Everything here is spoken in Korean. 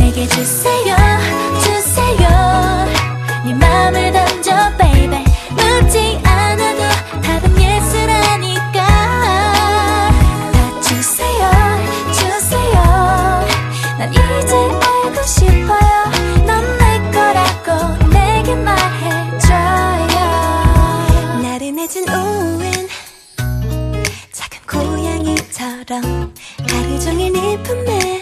내게 주세요 주세요 네 맘을 던져 baby 묻지 않아도 답은 예스라니까 다 주세요 주세요 난 이제 알고 싶어요 넌 내 거라고 내게 말해줘요 나른해진 오후엔 작은 고양이처럼 하루 종일 네 품에